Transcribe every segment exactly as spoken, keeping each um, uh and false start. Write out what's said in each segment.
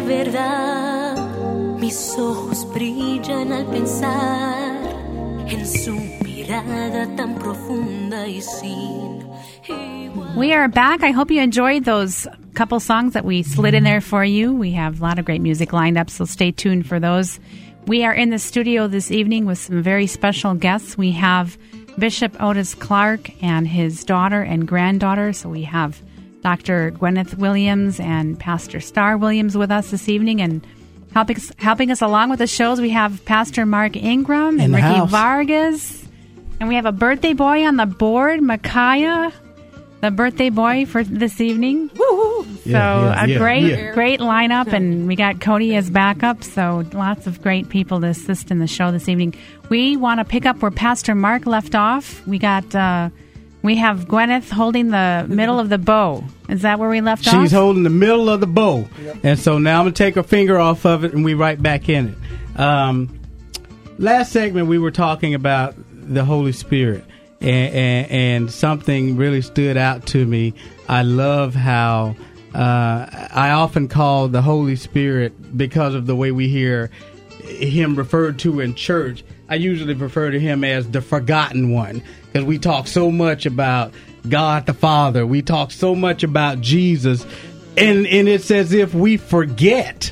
verdad. Mis ojos brillan al pensar en su mirada tan profunda y sin igual. We are back. I hope you enjoyed those couple songs that we slid in there for you. We have a lot of great music lined up, so stay tuned for those. We are in the studio this evening with some very special guests. We have Bishop Otis Clark and his daughter and granddaughter. So we have Doctor Gwyneth Williams and Pastor Star Williams with us this evening, and helping us, helping us along with the shows, we have Pastor Mark Ingram and Ricky house. Vargas. And we have a birthday boy on the board, Micaiah, the birthday boy for this evening. Woo-hoo. So Yeah, yeah, a yeah, great, yeah. great lineup, and we got Cody as backup, so lots of great people to assist in the show this evening. We want to pick up where Pastor Mark left off. We got, uh, we have Gwyneth holding the middle of the bow. Is that where we left She's off? She's holding the middle of the bow. Yep. And so now I'm going to take her finger off of it, and we right back in it. Um, last segment, we were talking about the Holy Spirit. And, and, and something really stood out to me. I love how uh, I often call the Holy Spirit, because of the way we hear him referred to in church, I usually refer to him as the forgotten one, because we talk so much about God the Father. We talk so much about Jesus, and, and it's as if we forget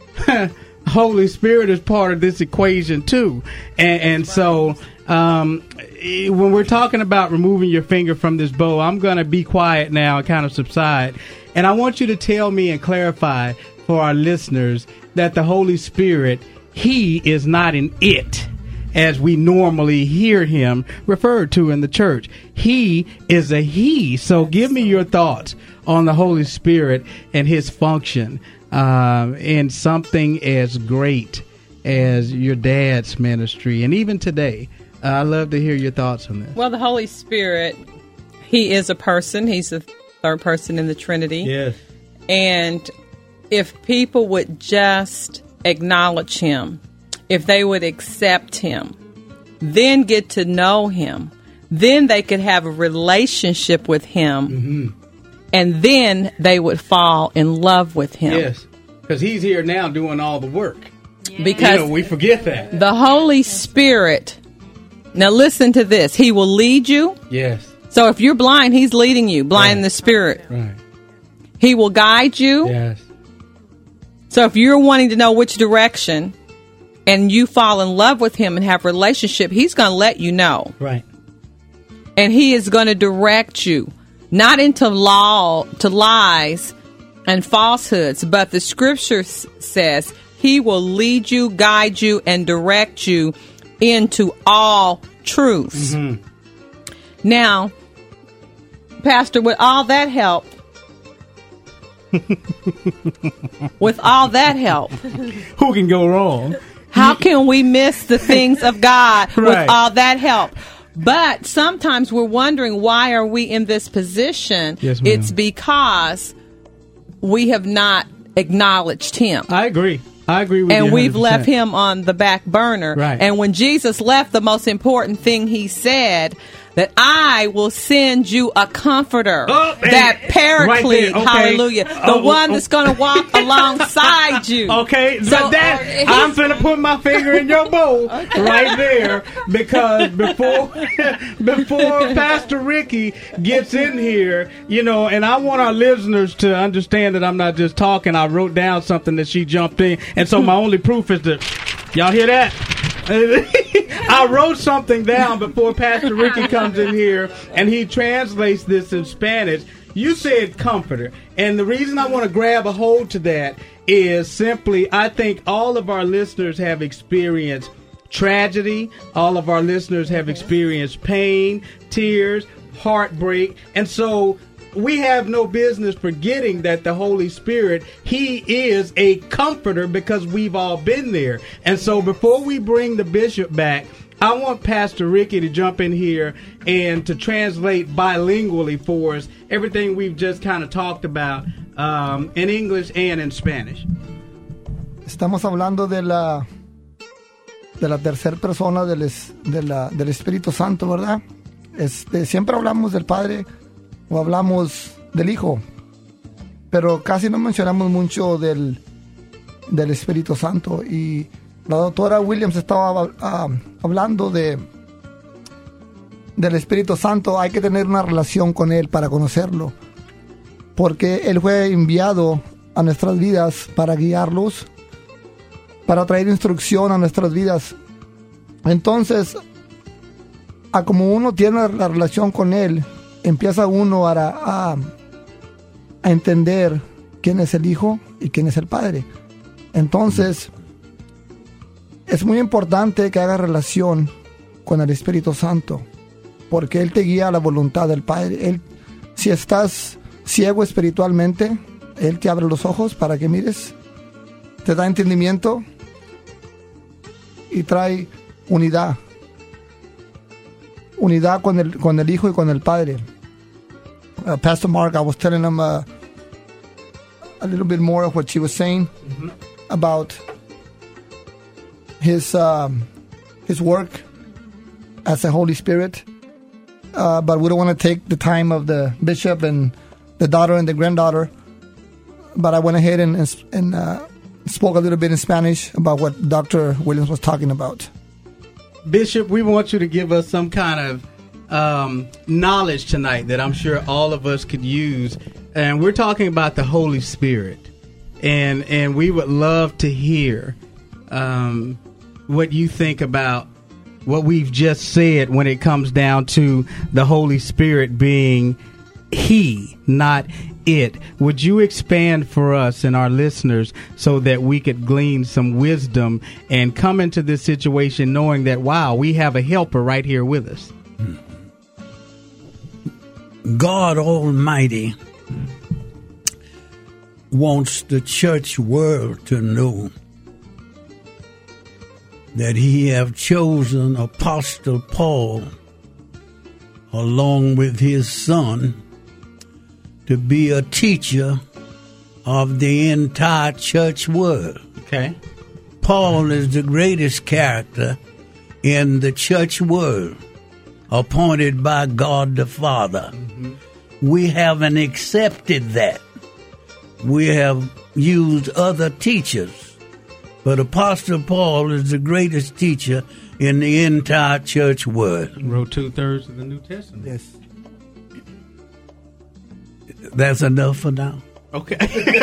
Holy Spirit is part of this equation too. And, and so um, when we're talking about removing your finger from this bow, I'm going to be quiet now and kind of subside. And I want you to tell me and clarify for our listeners that the Holy Spirit, he is not an it, as we normally hear him referred to in the church. He is a he. So give me your thoughts on the Holy Spirit and his function um, in something as great as your dad's ministry. And even today, uh, I'd love to hear your thoughts on this. Well, the Holy Spirit, he is a person. He's the third person in the Trinity. Yes. And if people would just acknowledge him, if they would accept him, then get to know him, then they could have a relationship with him, mm-hmm. and then they would fall in love with him. Yes, because he's here now doing all the work. Yeah. Because you know, we forget that. The Holy Spirit, now listen to this, he will lead you. Yes. So if you're blind, he's leading you, blind right. in the Spirit. Right. He will guide you. Yes. So if you're wanting to know which direction, and you fall in love with him and have a relationship, he's going to let you know. Right. And he is going to direct you, not into law, to lies and falsehoods, but the scripture s- says he will lead you, guide you, and direct you into all truths. Mm-hmm. Now, Pastor, with all that help, with all that help, who can go wrong? How can we miss the things of God right. with all that help? But sometimes we're wondering, why are we in this position? Yes, ma'am. It's because we have not acknowledged him. I agree. I agree with and you. And we've one hundred percent left him on the back burner. Right. And when Jesus left, the most important thing he said, that I will send you a comforter, oh, that paraclete, right okay. hallelujah, the oh, one oh. that's going to walk alongside you. Okay, so but that, I'm finna put my finger in your bowl okay. right there, because before before Pastor Ricky gets in here, you know, and I want our listeners to understand that I'm not just talking. I wrote down something that she jumped in, and so my only proof is that, y'all hear that? I wrote something down before Pastor Ricky comes in here, and he translates this in Spanish. You said comforter, and the reason I want to grab a hold to that is simply, I think all of our listeners have experienced tragedy. All of our listeners have experienced pain, tears, heartbreak, and so we have no business forgetting that the Holy Spirit, he is a comforter, because we've all been there. And so before we bring the bishop back, I want Pastor Ricky to jump in here and to translate bilingually for us everything we've just kind of talked about um, in English and in Spanish. Estamos hablando de la de la tercera persona del, es, de la, del Espíritu Santo, ¿verdad? Este, siempre hablamos del Padre o hablamos del Hijo, pero casi no mencionamos mucho del, del Espíritu Santo. Y la doctora Williams estaba uh, hablando de del Espíritu Santo. Hay que tener una relación con Él para conocerlo, porque Él fue enviado a nuestras vidas para guiarlos, para traer instrucción a nuestras vidas. Entonces, a como uno tiene la relación con Él, empieza uno a, a, a entender quién es el Hijo y quién es el Padre. Entonces, es muy importante que hagas relación con el Espíritu Santo, porque Él te guía a la voluntad del Padre. Él, si estás ciego espiritualmente, Él te abre los ojos para que mires, te da entendimiento y trae unidad. Unidad con el, con el Hijo y con el Padre. Uh, Pastor Mark, I was telling him uh, a little bit more of what she was saying mm-hmm. about his um, his work as the Holy Spirit. Uh, but we don't want to take the time of the bishop and the daughter and the granddaughter. But I went ahead and, and uh, spoke a little bit in Spanish about what Doctor Williams was talking about. Bishop, we want you to give us some kind of um, knowledge tonight that I'm sure all of us could use. And we're talking about the Holy Spirit. And and we would love to hear um, what you think about what we've just said when it comes down to the Holy Spirit being He, not it. Would you expand for us and our listeners so that we could glean some wisdom and come into this situation knowing that, wow, we have a helper right here with us? God Almighty wants the church world to know that He have chosen Apostle Paul along with his son to be a teacher of the entire church world. Okay. Paul is the greatest character in the church world, appointed by God the Father. Mm-hmm. We haven't accepted that. We have used other teachers, but Apostle Paul is the greatest teacher in the entire church world. Wrote two-thirds of the New Testament. Yes. That's enough for now. Okay.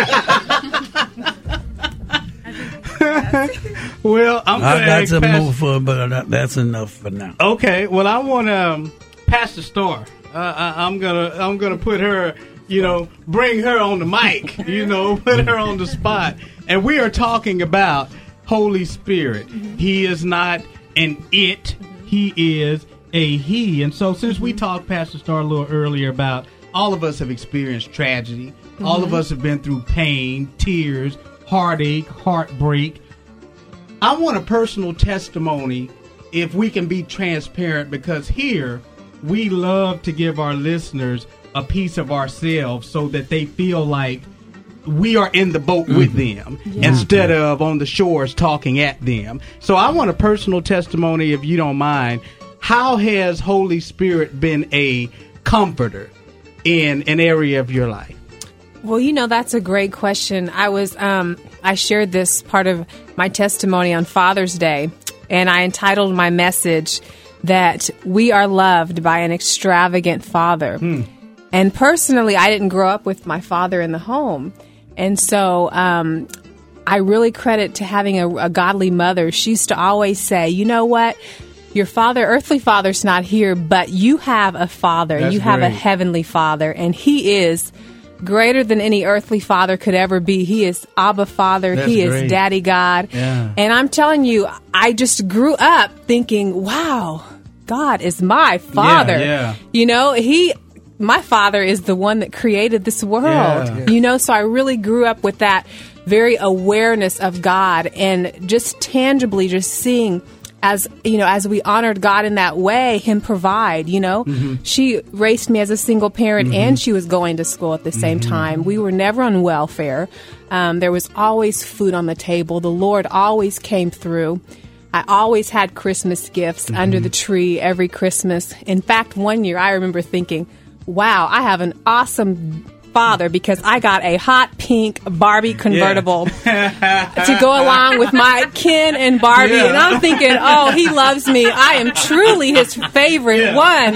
Well, I'm I got some Pastor, more for, but that's enough for now. Okay. Well, I want to um, Pastor Starr. Uh, I, I'm gonna I'm gonna put her. You know, bring her on the mic. You know, put her on the spot. And we are talking about Holy Spirit. Mm-hmm. He is not an it. He is a He. And so, since we talked, Pastor Starr, a little earlier about all of us have experienced tragedy. Mm-hmm. All of us have been through pain, tears, heartache, heartbreak. I want a personal testimony, if we can be transparent, because here we love to give our listeners a piece of ourselves so that they feel like we are in the boat mm-hmm. with them yeah. instead of on the shores talking at them. So I want a personal testimony, if you don't mind. How has Holy Spirit been a comforter in an area of your life? Well, you know, that's a great question. I was, um, I shared this part of my testimony on Father's Day, and I entitled my message that we are loved by an extravagant Father. Hmm. And personally, I didn't grow up with my father in the home. And so um, I really credit to having a, a godly mother. She used to always say, you know what? Your father, earthly father's not here, but you have a father. That's you have great. a heavenly Father. And He is greater than any earthly father could ever be. He is Abba Father. That's he great. is Daddy God. Yeah. And I'm telling you, I just grew up thinking, wow, God is my Father. Yeah, yeah. You know, He... my Father is the one that created this world, yeah. you know, so I really grew up with that very awareness of God and just tangibly just seeing as, you know, as we honored God in that way, Him provide, you know. Mm-hmm. She raised me as a single parent mm-hmm. and she was going to school at the same mm-hmm. time. We were never on welfare. Um, there was always food on the table. The Lord always came through. I always had Christmas gifts mm-hmm. under the tree every Christmas. In fact, one year I remember thinking, wow, I have an awesome father because I got a hot pink Barbie convertible yeah. to go along with my Ken and Barbie. Yeah. And I'm thinking, oh, he loves me. I am truly his favorite yeah.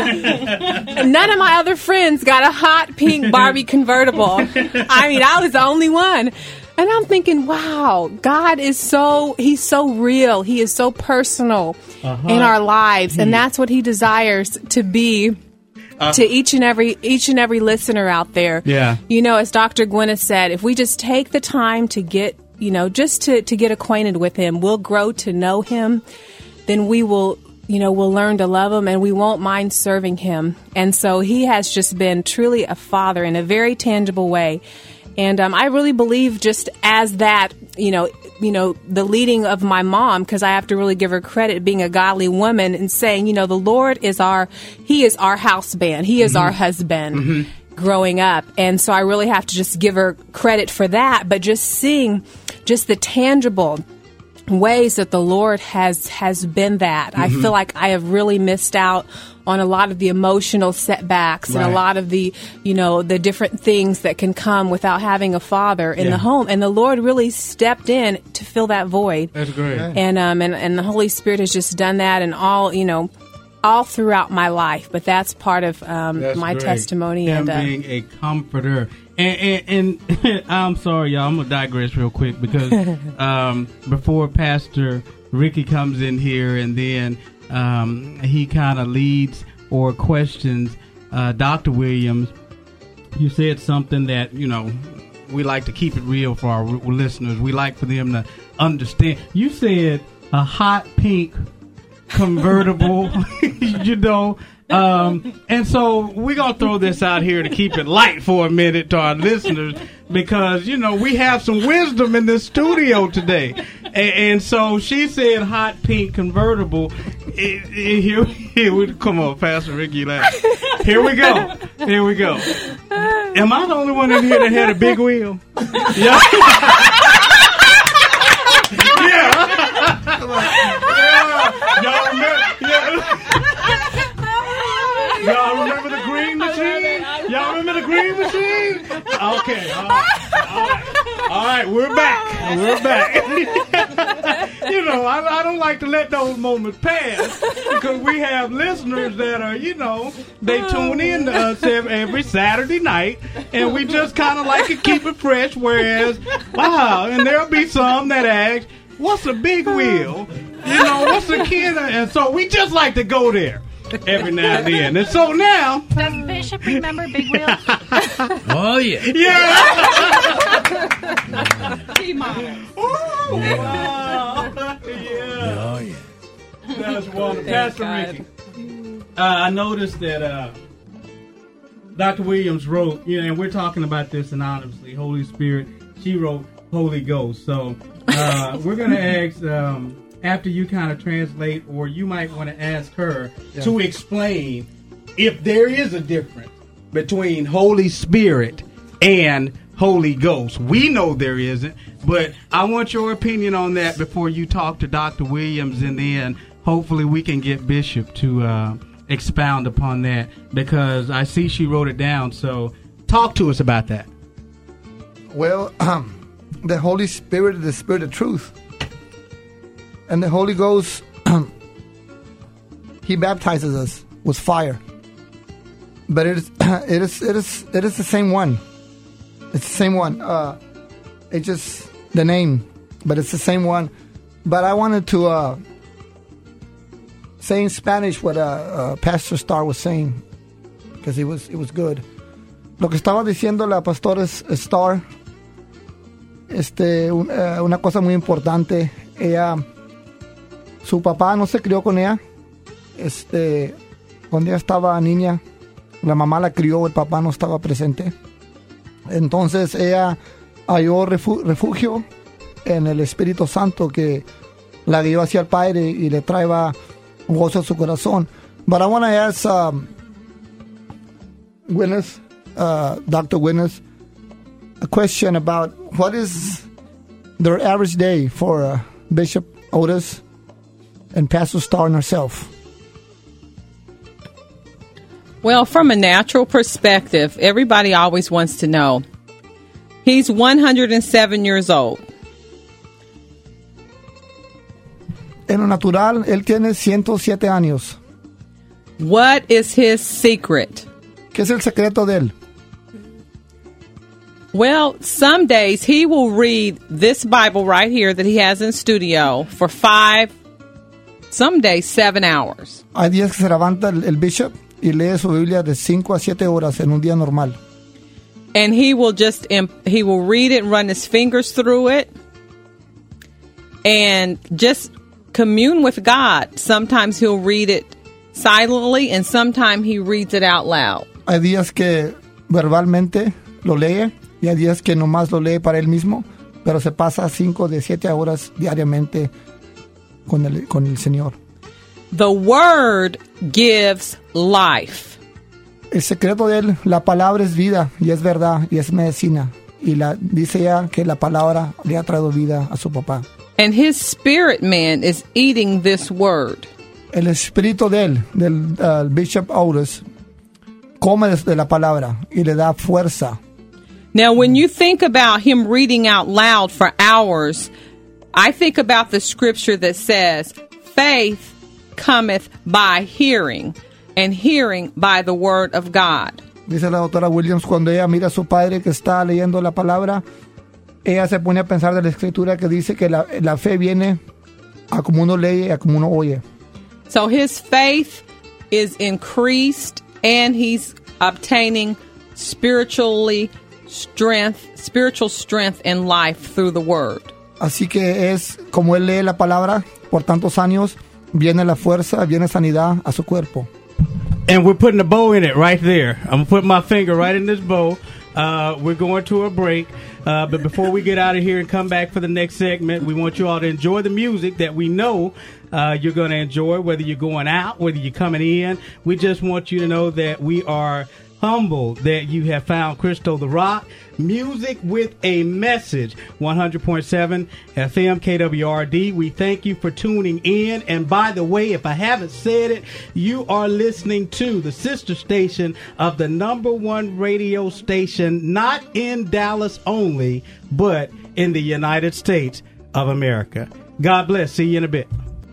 one. None of my other friends got a hot pink Barbie convertible. I mean, I was the only one. And I'm thinking, wow, God is so, he's so real. He is so personal uh-huh. in our lives. And that's what he desires to be uh, to each and every, each and every listener out there. Yeah. You know, as Doctor Gwyneth said, if we just take the time to get, you know, just to, to get acquainted with him, we'll grow to know him. Then we will, you know, we'll learn to love him and we won't mind serving him. And so he has just been truly a father in a very tangible way. And um, I really believe just as that, you know, you know, the leading of my mom, because I have to really give her credit being a godly woman and saying, you know, the Lord is our, he is our house band. He is mm-hmm. our husband mm-hmm. growing up. And so I really have to just give her credit for that. But just seeing just the tangible ways that the Lord has, has been that, mm-hmm. I feel like I have really missed out on a lot of the emotional setbacks right. and a lot of the, you know, the different things that can come without having a father in yeah. the home. And the Lord really stepped in to fill that void. That's great. And, um, and, and the Holy Spirit has just done that and all, you know, all throughout my life. But that's part of um, my great. testimony. Him and uh, being a comforter. And, and, and I'm sorry, y'all, I'm going to digress real quick because um, before Pastor Ricky comes in here and then Um, he kind of leads or questions uh, Doctor Williams. You said something that, you know, we like to keep it real for our r- listeners. We like for them to understand. You said a hot pink convertible, you know. Um, and so we're going to throw this out here to keep it light for a minute to our listeners because, you know, we have some wisdom in the studio today. And, and so she said hot pink convertible. It, it, here, here we, come on, Pastor Ricky. Laugh. Here we go. Here we go. Am I the only one in here that had a big wheel? Yeah. yeah. Y'all remember? Yeah. Y'all remember the green machine? Y'all remember the green machine? Okay. All right. All right. All right. We're back. We're back. You know, I, I don't like to let those moments pass because we have listeners that are, you know, they tune in to us every Saturday night and we just kind of like to keep it fresh. Whereas, wow, and there'll be some that ask, what's a big wheel? You know, what's a kid? And so we just like to go there. Every now and then. And so now... Does Bishop remember Big Wheel? Oh, yeah. Yeah. T-Model. Oh, wow. Yeah. Oh, yeah. That's wonderful. Pastor Ricky. Uh, I noticed that uh, Doctor Williams wrote, you know, and we're talking about this anonymously, Holy Spirit. She wrote Holy Ghost. So uh, we're going to ask... Um, after you kind of translate, or you might want to ask her yeah. to explain if there is a difference between Holy Spirit and Holy Ghost. We know there isn't, but I want your opinion on that before you talk to Doctor Williams, and then hopefully we can get Bishop to uh, expound upon that, because I see she wrote it down. So talk to us about that. Well, um, the Holy Spirit is the Spirit of truth. And the Holy Ghost, He baptizes us with fire. But it is, it is, it is, it is the same one. It's the same one. Uh, it's just the name, but it's the same one. But I wanted to uh, say in Spanish what uh, uh, Pastor Star was saying, because it was, it was good. Lo que estaba diciendo la pastora Star, este, un, uh, una cosa muy importante. Ella, su papá no se crió con ella. Este, cuando ella estaba niña, la mamá la crió, el papá no estaba presente. Entonces ella halló refugio en el Espíritu Santo, que la guió hacia el Padre y le traía gozo a su corazón. But I want to ask um, Gwyneth, uh, Doctor Gwyneth, a question about what is their average day for uh, Bishop Otis and Pastor Star and herself. Well, from a natural perspective, everybody always wants to know. He's one hundred seven years old. En lo natural, él tiene ciento siete años. What is his secret? ¿Qué es el secreto de él? Well, some days he will read this Bible right here that he has in studio for five, some days seven hours. Hay días que se levanta el, el bishop y lee su Biblia de cinco a siete horas en un día normal. And he will just, he will read it and run his fingers through it and just commune with God. Sometimes he'll read it silently and sometimes he reads it out loud. Hay días que verbalmente lo lee y hay días que nomás lo lee para él mismo, pero se pasa cinco de siete horas diariamente con el, con el Señor. The Word gives life. El secreto de él, la palabra es vida y es verdad y es medicina. Y la, dice ya que la palabra le ha traído vida a su papá. And his spirit man is eating this word. El espíritu de él, del uh, Bishop Otis, come de la palabra y le da fuerza. Now, when you think about him reading out loud for hours, I think about the scripture that says, faith cometh by hearing, and hearing by the word of God. Dice la doctora Williams, cuando ella mira a su padre que está leyendo la palabra, ella se pone a pensar de la escritura que dice que la, la fe viene a como uno lee y a como uno oye. So his faith is increased and he's obtaining spiritually strength, spiritual strength and life through the word. Así que es como él lee la palabra por tantos años, viene la fuerza, viene sanidad a su cuerpo. And we're putting a bow in it right there. I'm going to put my finger right in this bow. Uh, we're going to a break. Uh, but before we get out of here and come back for the next segment, we want you all to enjoy the music that we know uh, you're going to enjoy, whether you're going out, whether you're coming in. We just want you to know that we are humbled that you have found Crystal the Rock. Music with a message. one hundred point seven F M K W R D. We thank you for tuning in. And by the way, if I haven't said it, you are listening to the sister station of the number one radio station, not in Dallas only, but in the United States of America. God bless. See you in a bit.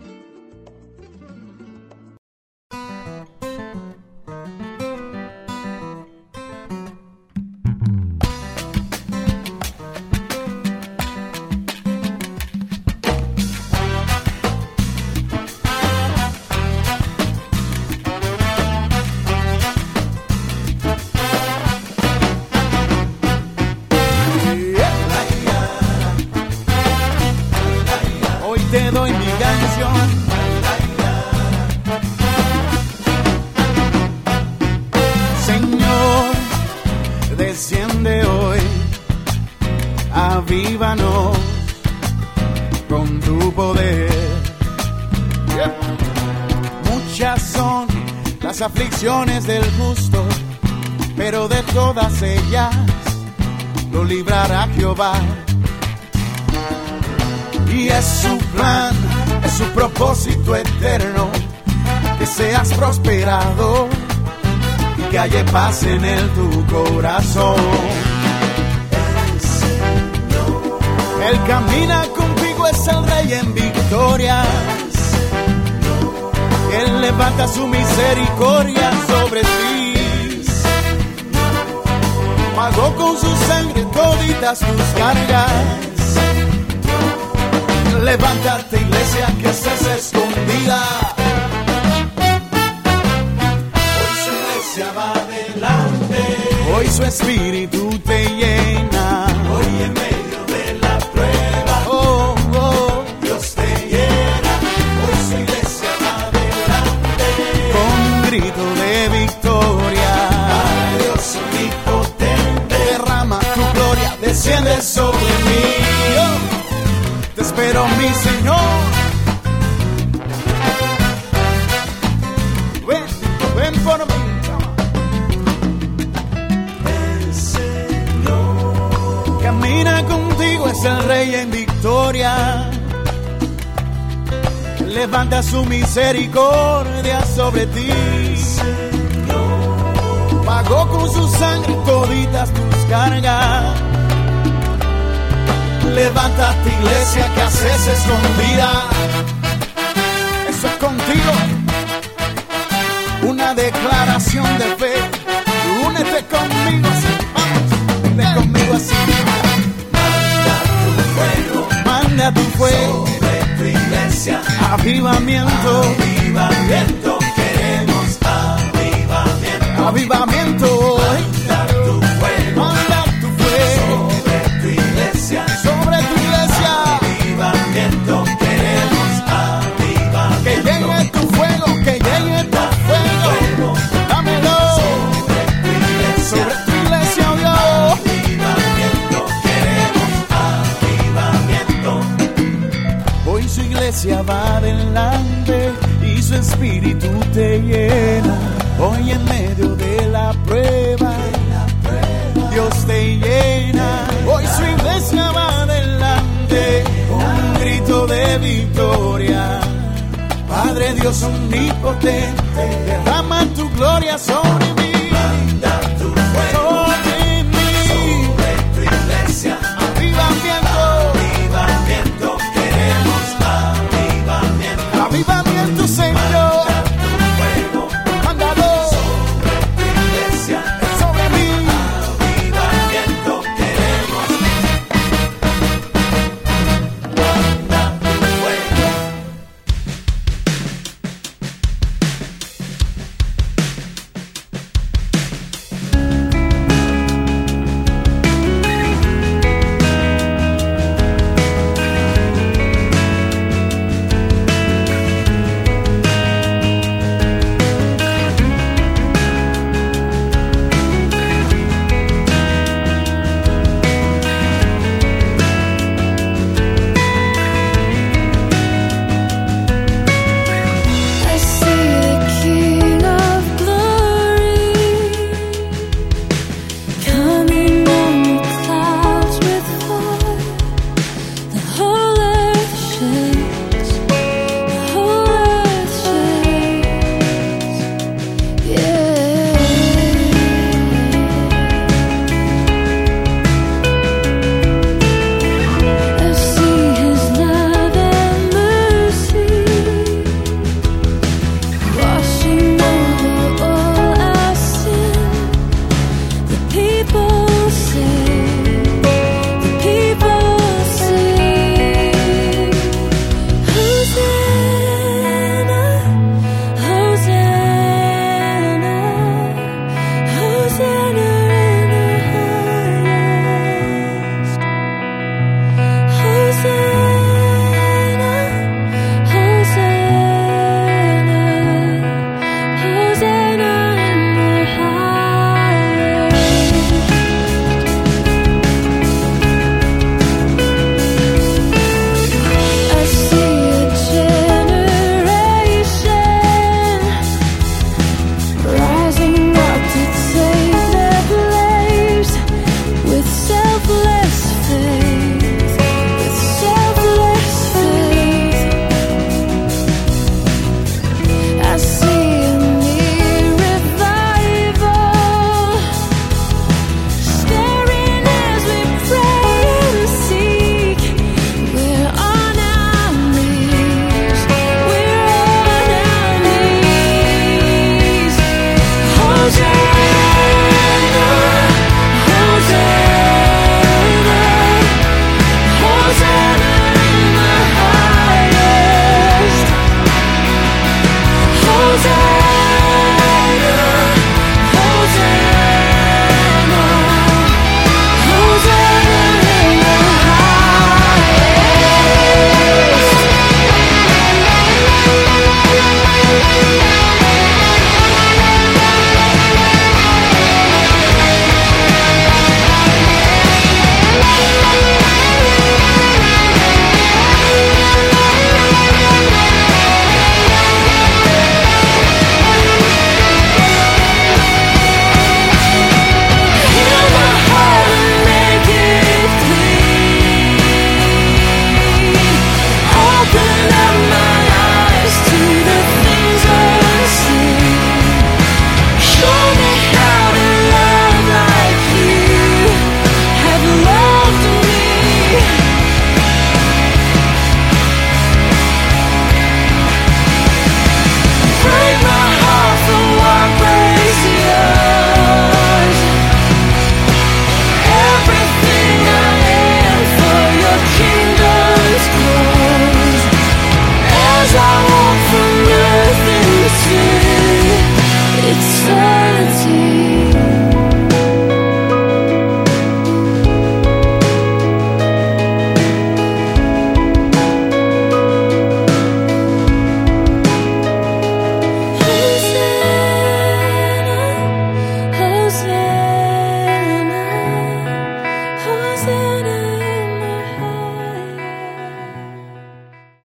Aflicciones del justo, pero de todas ellas lo librará Jehová. Y es su plan, es su propósito eterno, que seas prosperado y que haya paz en él tu corazón. El Señor, Él camina contigo, es el Rey en victoria. Él levanta su misericordia sobre ti. Pagó con su sangre toditas tus cargas. Levántate, iglesia, que estás escondida. Hoy su iglesia va adelante. Hoy su espíritu te llena. Hoy en medio de la prueba, oh, oh, Dios te llena. Hoy su iglesia grito de victoria. Para Dios omnipotente, derrama tu gloria, desciende sobre mí. Yo te espero, mi Señor. Ven, ven por mí. El Señor camina contigo, es el Rey en victoria. Levanta su misericordia sobre ti. Señor, pagó con su sangre toditas tus cargas. Levántate, iglesia, que haces escondida. Eso es contigo. Una declaración de fe. Únete conmigo así. Vamos, únete conmigo así. Manda tu fuego. Manda tu fuego. Sobre tu iglesia. Avivamiento. Avivamiento. Queremos avivamiento. Avivamiento. Manda tu fuego. Manda tu fuego. Sobre tu iglesia. Sobre tu iglesia. Avivamiento. Queremos avivamiento. Que llegue tu fuego. Que llegue tu fuego. Dámelo. Sobre tu iglesia. Sobre tu iglesia, oh Dios. Avivamiento. Queremos avivamiento. Hoy su iglesia va adelante y su espíritu te llena. Hoy en medio de la prueba, Dios te llena. Hoy su iglesia va adelante con un grito de victoria. Padre Dios omnipotente, derrama tu gloria sobre mí. Manda tu fuego.